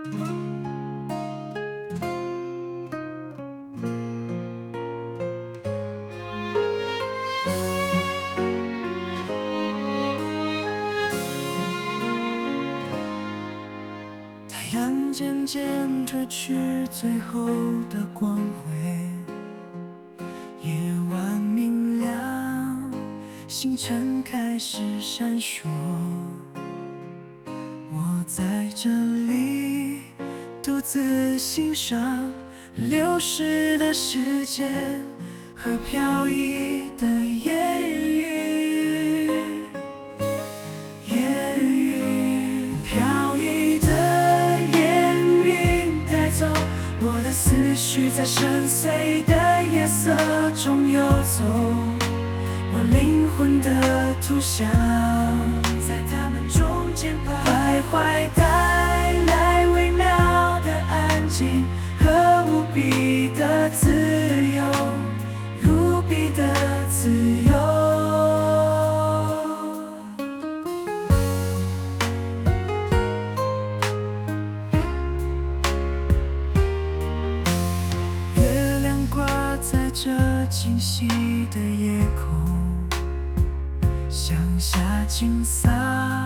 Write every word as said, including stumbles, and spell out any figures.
太阳渐渐褪去最后的光辉，夜晚明亮，星辰开始闪烁。我在这里独自欣赏流逝的时间和飘逸的烟雨，烟雨飘逸的烟云带走我的思绪，在深邃的夜色中游走。我灵魂的图像在它们中间徘徊，带来微妙的安静和无比的自由，无比的自由。月亮挂在这清晰的夜空，向下倾洒。